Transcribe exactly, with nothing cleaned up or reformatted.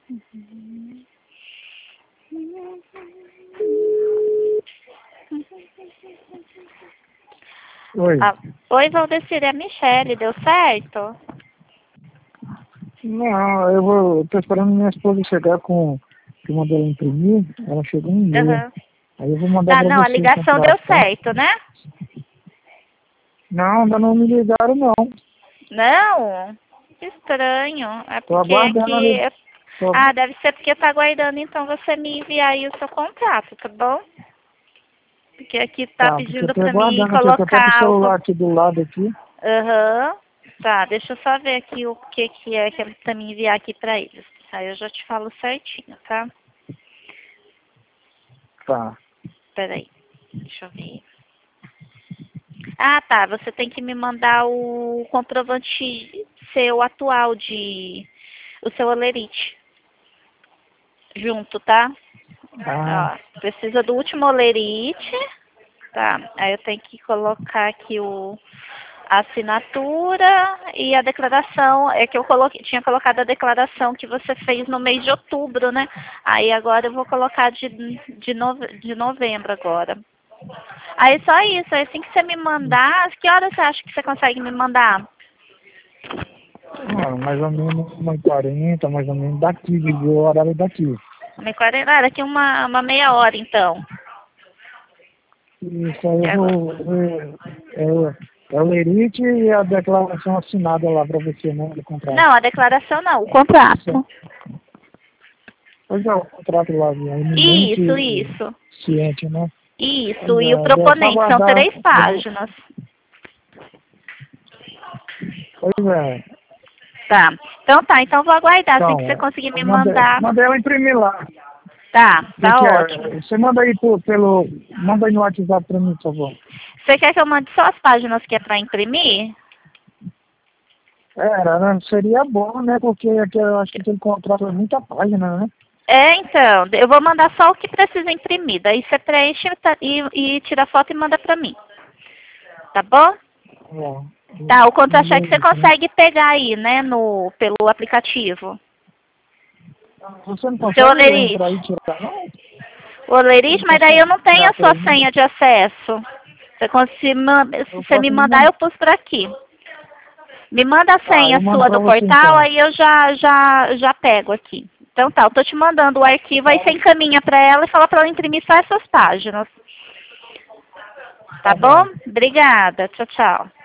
Oi. Ah, oi, Valdecir, é a Michele, deu certo? Não, eu vou. Eu tô esperando minha esposa chegar com. Que eu mandei ela imprimir. Ela chegou em e-mail. Uhum. Aí eu vou mandar Tá, pra não, a você o ligação deu contrato, tá? certo, né? Não, ainda não me ligaram, não. Não? Que estranho. É Tô porque aguardando aqui... ali. Tô... Ah, deve ser porque tá aguardando, então você me enviar aí o seu contrato, tá bom? Porque aqui tá Tá, porque eu pedindo tô pra mim aguardando aqui. Eu tô até com o colocar o... celular aqui do lado aqui. Aham. Tá, deixa eu só ver aqui o que que é que ele tá me enviar aqui pra eles. Aí eu já te falo certinho, tá? Tá. Peraí, deixa eu ver. Ah, tá, você tem que me mandar o comprovante seu atual de... o seu olerite. Junto, tá? Ah, Ó, precisa do último olerite. Tá, aí eu tenho que colocar aqui o... a assinatura e a declaração, é que eu coloquei, tinha colocado a declaração que você fez no mês de outubro, né? Aí agora eu vou colocar de, de, nove, de novembro agora. Aí só isso, aí assim que você me mandar, que horas você acha que você consegue me mandar? ah, mais ou menos uma e quarenta, mais ou menos daqui, viu? O horário daqui. Uma e quarenta, ah, daqui uma, uma meia hora então. Isso aí E eu agora? vou ver. É, o- é o Lerite e a declaração assinada lá pra você, né? Do contrato. Não, a declaração não, o Isso. contrato. Pois é, o contrato lá, viu? É iminente Isso, e isso. ciente, né? Isso, Pois e o é, é só proponente, são aguardar. três Eu vou, páginas. pois é. Tá. Então tá, então vou aguardar, assim que você Então, conseguir me eu mandei, mandar. mandei ela imprimir lá. Tá, Você tá quer, ótimo. você manda aí por, pelo. Manda aí no WhatsApp pra mim, por favor. Você quer que eu mande só as páginas que é pra imprimir? Era, né? Seria bom, né? Porque aqui, eu acho que aquele contrato é muita página, né? É, então, eu vou mandar só o que precisa imprimir. Daí você preenche tá, e, e tira foto e manda pra mim. Tá bom? Ó, Tá, o mandei contra-cheque você isso, né? consegue pegar aí, né, no, pelo aplicativo. Você não O seu consegue entrar aí e olerite. tirar, não? O Você olerite, não mas daí eu consegue não tenho tirar a por sua aí, não? senha de acesso. Você cons- se, ma- se Eu você me posso lhe mandar, mandar. eu pus por aqui. Me manda a Tá, senha eu mando sua pra do você portal, então. aí eu já, já, já pego aqui. Então tá, eu tô te mandando o arquivo, aí você encaminha pra ela e fala pra ela imprimir só essas páginas. Tá Tá bom. bom? Obrigada. Tchau, tchau.